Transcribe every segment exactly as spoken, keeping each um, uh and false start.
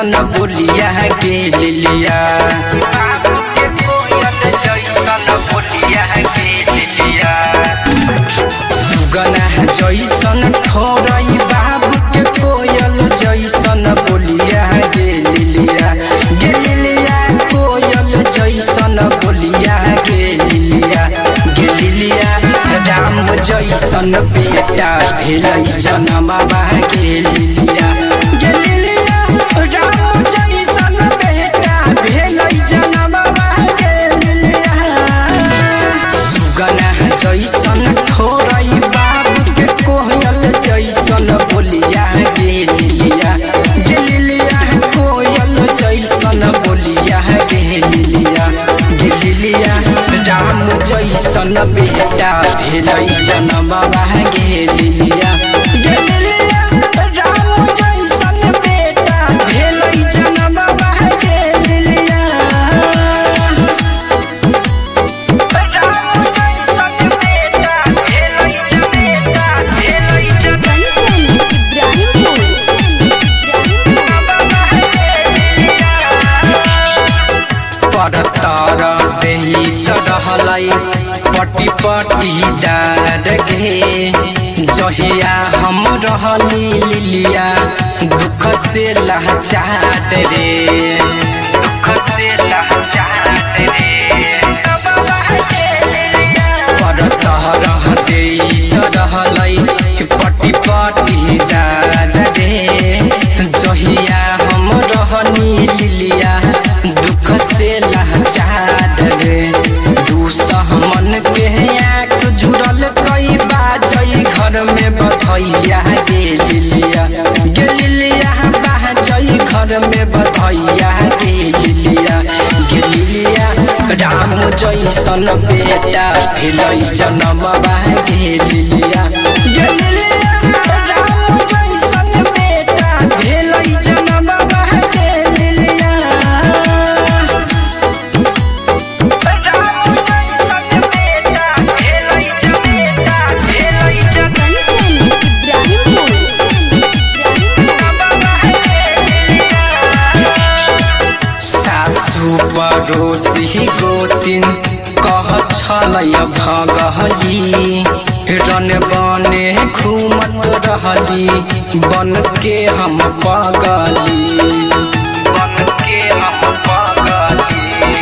जैसन बोलिया के लिलिया बाबू के कोयल जैसन बोलिया के लिलिया सुगना जैसन ठोरई बाबू के कोयल जैसन बोलिया के लिलिया गे लिलिया कोयल जैसन बोलिया के लिलिया गे लिलिया राम जैसन बेटा भेलै जनमवा के लिलिया गे लिलिया राम जैसन बेटा भेलै जनमवा के लिलिया सुगना जैसन ठोरई बाबू के कोयल जैसन बोलिया के लिलिया गे लिलिया कोयल जैसन बोलिया के लिलिया गे लिलिया राम जैसन बेटा भेलै जनमवा के लिलिया गे लिलिया राम जैसन बेटा भेलै जनमवा के लिलिया राम जैसन बेटा भेलै बेटा भेलै परतर देही रहलै पटी पटी डार गे जहिया हम रहनी लिलिया दुख से लाचार रे दुख से लाचार रे परतर देही रहलै पटी पटी डार रे जहिया हम रहनी लिलिया दुख से लाचार रे दुश्मन के आँख जुड़ल कई बाजई घर में बधैया गे लिलिया गे लिलिया बाजई घर में बधैया गे लिलिया गे लिलिया राम जैसन बेटा भेलै जनमवा के लिलिया गे लिलिया राम जैसन बेटा भेलै जनमवा के लिलिया पड़ोसी गोतिन कह छलय भगली रन बने घूमत रहली बन के हम पगली बन के हम पगली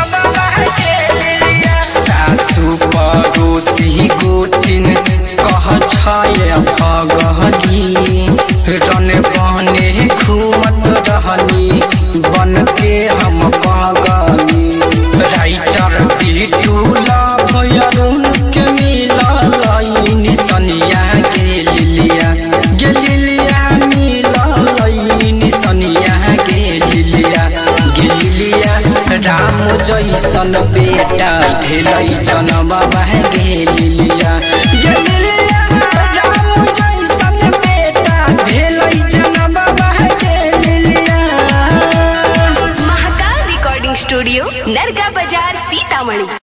सासु पड़ोसी गोतिन कह छय भगली रन बने घूमत रहली बन के हम पागली राइटर पीटू लाभयरुन के मिललै निसनिया के लिलिया गे लिलिया मिललै निसनिया के लिलिया गे लिलिया राम जैसन बेटा भेलै जनमवा के लिलिया गे लिलिया राम जैसन बेटा भेलै जनमवा के लिलिया। स्टूडियो नरगा बाजार सीतामढ़ी।